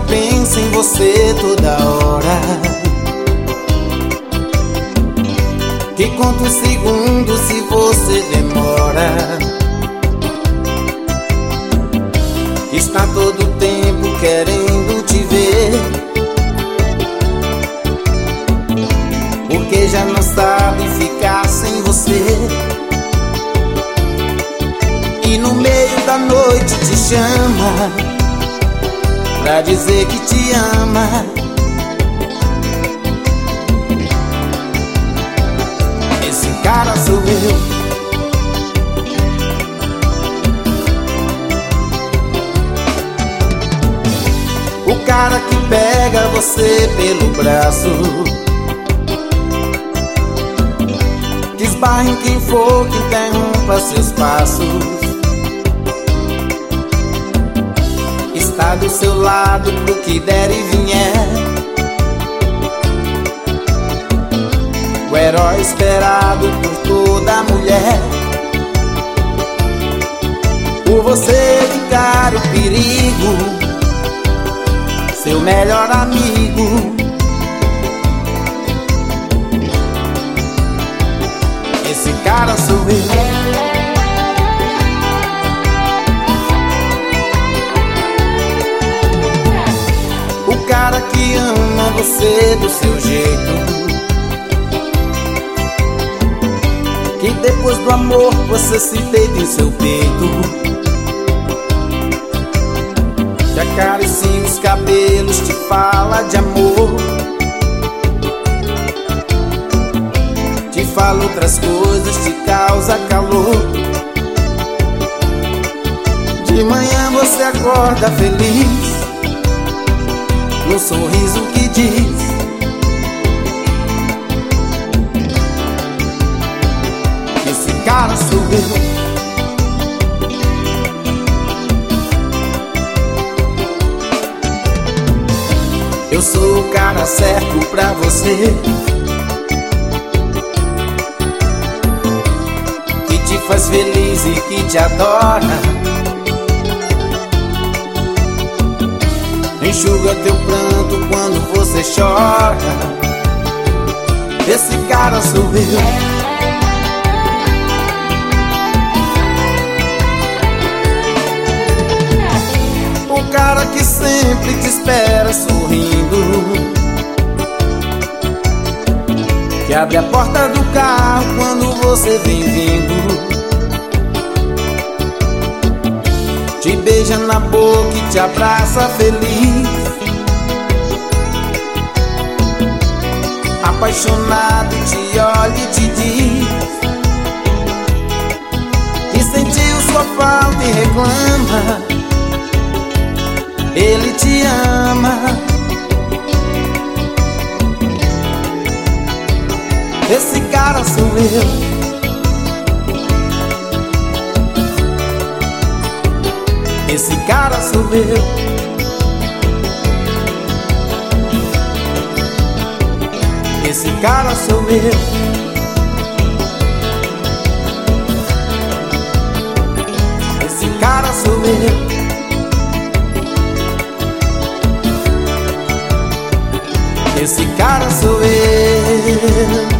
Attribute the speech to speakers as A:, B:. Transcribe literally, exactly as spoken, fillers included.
A: penso em você toda hora, que conto os segundos se você demora. Está todo tempo querendo te ver, porque já não sabe ficar sem você. E no meio da noite te chama pra dizer que te ama. Esse cara sou eu. O cara que pega você pelo braço, que esbarra em quem for, que interrompa seus passos. Está do seu lado pro que der e vier, o herói esperado por toda mulher. Por você encara o perigo, seu melhor amigo. Esse cara sou eu. O cara que ama você do seu jeito, que depois do amor você se deita em seu peito, te acaricia os cabelos, te fala de amor, te fala outras coisas, te causa calor. De manhã você acorda feliz, num sorriso que diz: esse cara sou eu. Eu sou o cara certo pra você, que te faz feliz e que te adora, enxuga teu pranto quando você chora. Esse cara sou eu. O cara que sempre te espera sorrindo, que abre a porta do carro quando você vem vindo, te beija na boca e te abraça feliz, apaixonado te olha e te diz que sentiu sua falta e reclama. Ele te ama. Esse cara sou eu. Esse cara sou eu. Esse cara sou eu. Esse cara sou eu. Esse cara sou eu.